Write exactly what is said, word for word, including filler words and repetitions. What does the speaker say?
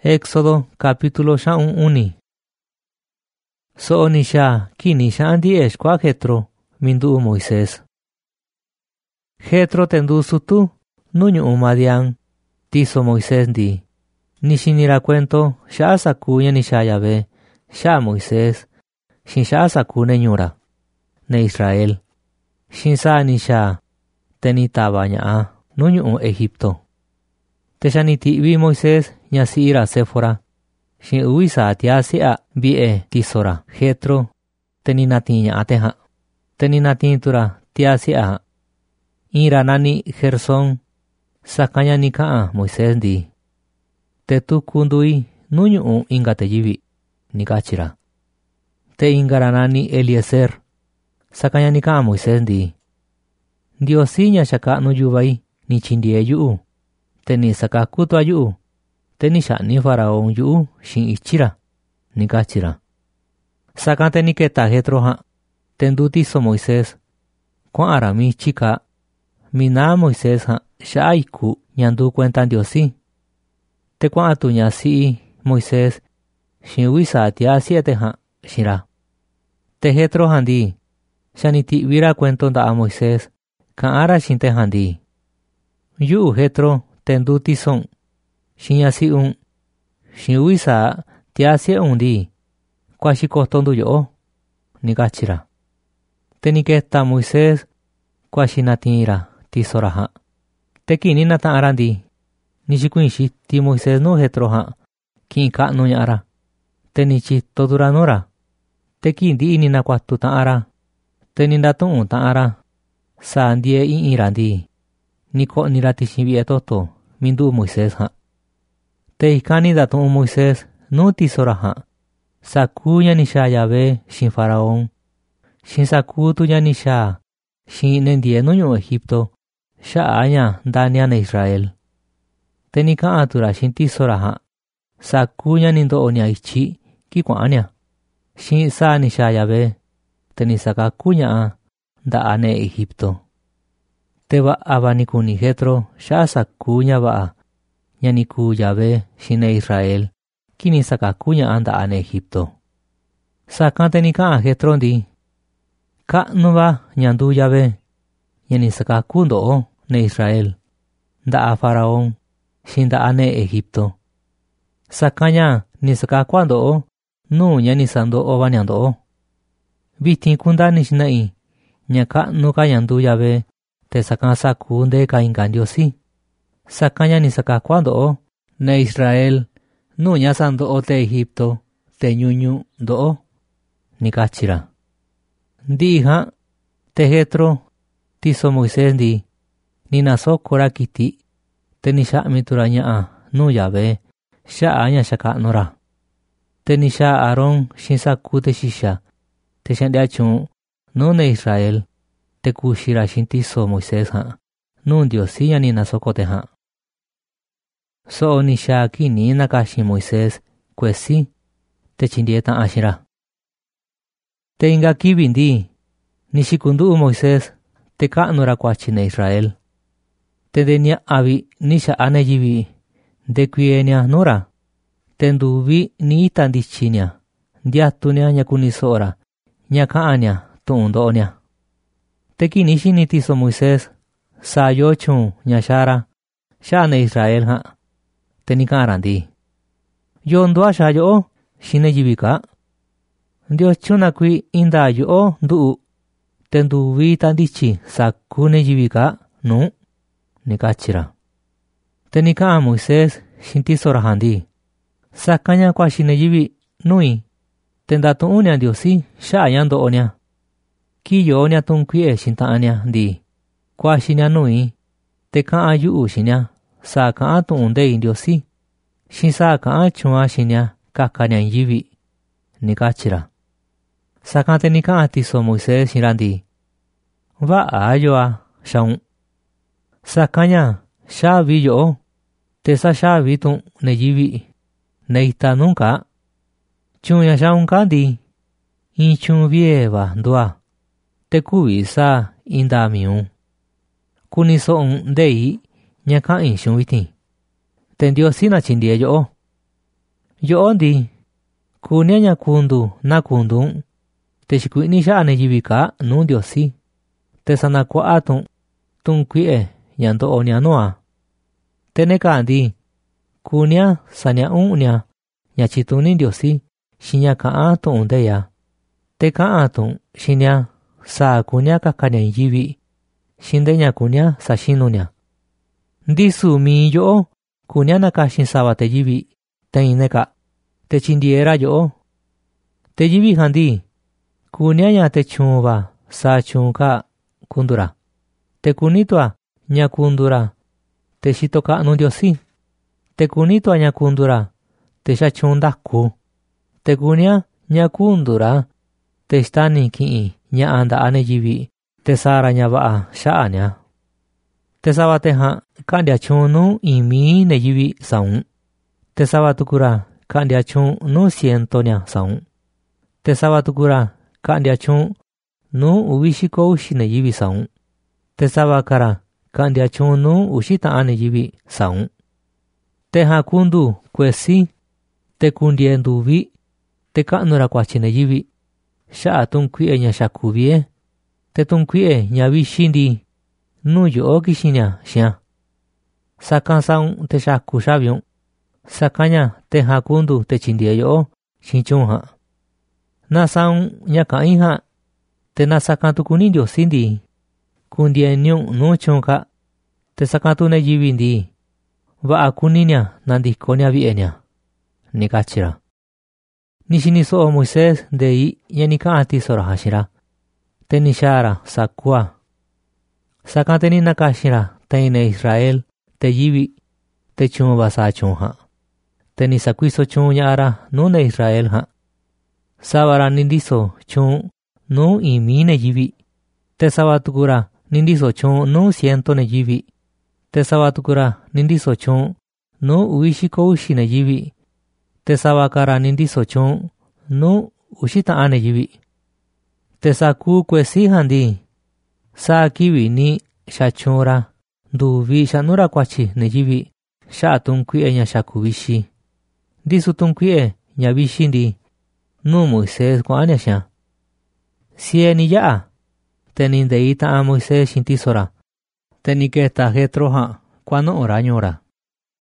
Éxodo capítulo xa'un uni. So'onisha kini xa'andi exkua Jetro mindu'u Moisés. Jetro tendu sutu nuñu'u Madián tiso Moisés ndi. Nixinira cuento xa'a saku ña nixa Yahvé xa'a Moisés xin xa'a saku neñura ne Israel. Xin sa nixa teni tava ña'a nuñu'u Egipto. Texani ti'vi Moisés ñasi'ira Séfora xin uvi sa tia si'a bi'e tisora Jetro teni natin ña'a teja. Teni natin tura tia si'a ira nani Gersón sakaña ni ka'a Moisés ndi. Te tuku ndui nuñu'u inga te yivi ni kachira. Te ingara nani Eliezer sakaña ni ka'a Moisés ndi. Ndiosi ña xaka'nu yuvai ni chindie yu'u. Teni sakaku tua yu'u. Teni xa'ni faraón yu'u xin ichira ni kachira. Sakan teni keta Jetro ja tendu tiso Moisés kua'ara mi chika mina Moisés ja xa'a iku ñandu cuenta Ndiosi. Te kua'a tu ñasi'i Moisés xin uvi sa tia siete ja xira. Te Jetro ja ndi xani ti'vira cuento nda'a Moisés ka'ara xin te ja ndi. Yu'u Jetro tendu tison xin ñasi'un xin uvi sa tia sie'un ndi kua xikotondu yo'o ni kachira. Teni keta Moisés kua xinatinra tisora ja. Te kini nata'ara ndi ni xikuin xiti Moisés nu Jetro ja ki'in ka'nu ña'ara. Teni chito dura nura. Te ki'in ndi'i ni nakuatu ta'ara. Teni ndatu'un ta'ara sa ndie i'ira ndi ni ko'nira tixin bi'e toto mindu'u Moisés ja. Te ikani ndatu'un Moisés nu tisora ja saku ña nixa Yahvé xin faraón xin saku tu ña nixa xin nendie nuñu'u Egipto xa'a ña ndania ne Israel. Teni ka'a tura xin tisora ja saku ña ni ndo'o nia ichi ki kua'ania xin sa nixa Yahvé teni sakaku ña'a nda'a ne Egipto. Te va'a ni kuni Jetro xa'a saku ña va'a ña ni ku Yahvé xin ne Israel kini sakaku ña'a nda'a ne Egipto. Sakan teni ka'a Jetro ndi ka'nu va ñandu Yahvé ña ni sakaku ndo'o ne Israel nda'a faraón xin nda'a ne Egipto. Sakaña ni sakakua ndo'o nu ña ni sando'o va ña ndo'o. Vitin kundani xina'i ña ka'nu ka ñandu Yahvé te sakan saku nde ka inka Ndiosi. Sakaña ni sakakua ndo'o ne Israel nu ña sando'o te Egipto te ñuñu ndo'o ni kachira. Ndi'i ja te Jetro tiso Moisés ndi ni nasokora kiti te ni xa'mi tura ña'a nu Yahvé xa'a ña xaka'nura. Te ni xa Aarón xin saku te xixa te xandia chu'un nu ne Israel te kuxira xin tiso Moisés ja nu Ndiosi ña ni nasokote ja. So'o ni xa kini nakaxin Moisés kuesi te chindie ta'a xira. Te inga kivi ndi ni xikundu'u Moisés te ka'nura kuachi ne Israel. Te nde ña'avi ni xa'a ne yivi nde kuienia nura. Te nduvi ni ita ndichinia ndiatunia ña kuni so'ora ña ka'ania tu'un ndo'onia. Te kini xini tiso Moisés sa yo chun ña xara xa'a ne Israel ja. Te ni ka'ara ndi yo ndua xa yo'o xin ne yivi ka. Ndiochu na kui inda yo'o ndu'u te nduvi ita ndichi saku ne yivi ka nu ni kachira. Te ni ka'a Moisés xin tisora ja ndi sakaña kua xin ne yivi nui te ndatu'unia Ndiosi xa'a ña ndo'onia. Ki yo'onia tun kui'e xin ta'ania ndi kua xinia nui te ka'an yu'u xinia sa ka'an tu'un ndei Ndiosi xin sa ka'an chu'an xinia kakania yivi ni kachira. Sakan te ni ka'an tiso Moisés xinra ndi va'a yo'a xaun. Sakaña xavi yo'o te sa xavi tu'un ne yivi ne ita nunka. Chun ña xaun ka ndi in chun vie va ndua te kuvi sa inda miun. Kuni so'un ndei ña ka'in xun vitin. Te Ndiosi na chindie yo'o Yo'o ndi, kunia ña kundu na kundun, te xikuini xa'a neyivi ka nu Ndiosi, te sanakua'a tun, tun kui'e ña ndo'o nia nua. Te neka ndi, kunia sania'un nia ña tyituni Ndiosi xi ña ka'an tu'un ndeya, te ka'an tun xinia sa kunia kaka nia ñiyivi, xi nde ña kunia saxinu nia. Ndisu mi yo'o kunia nakaxin sava teyivi tein neka, te tyindiera yo'o. Teyivi jan ndi, kunia ña techun va sa chun ka kundura, te kuni tua ña kundura te xito ka'nu Ndiosi, te kuni tua ña kundura te xachun ndaku, te kunia ña kundura te xtani ki'in ña'a nda'a neyivi te sara ña va'a xa'a nia. Te sava tejan ka'ndia chun nu iin mii neyivi saun, te sava tukura ka'ndia chun nu ciento nia saun, te sava tukura ka'ndia chun nu uvi xiko uxi neyivi saun, te sava kara ka'ndia chun nu uxi ta'an neyivi saun. Tejan kundu kuesi, te kundie nduvi, te ka'nura kuachi neyivi, xa'a tun kui'e ña xaku vie, te tun kui'e ña vixi ndi, nu yo'o kixin nia xian. Sakan saun te xaku xaviun, sakan ña tejan kundu te tyindie yo'o xiin chun jan. Na saun ña ka'in jan, te na sakan tukuni Ndiosi ndi, kundie niun nu chun ka, te sakan tu neyivi ndi, va'a kuni nia nandiko nia vi'e nia, ni kachira. Ni xiniso'o Moisés nde'i ña ni ka'an tiso ra jan xiin ra, te ni xaa ra sakua. Sakan te ni nakaxin ra tein ne Israel teyivi, te chun va saa chun jan, te ni sakuiso chun ña'a ra nu ne Israel jan. Sava ra ni ndiso chun nu iin mii neyivi, te sava tukura ni ndiso chun nu ciento neyivi, te sava tukura ni ndiso chun nu uvi xiko uxi neyivi, te sava kara ni ndiso chun nu uxi ta'an neyivi. Te saku kuesi jan ndi, saa kivi ni xachun ra nduvi xa'nu ra kuachi neyivi xa'a tun kui'e ña xaku vixi. Ndisu tun kui'e ña vixi ndi, nu Moisés kua'an nia xian. Sie ni ya'a, te ni nde'i ta'an Moisés xiin tiso ra, te ni keta Jetro jan kuano'o ra ñuu ra.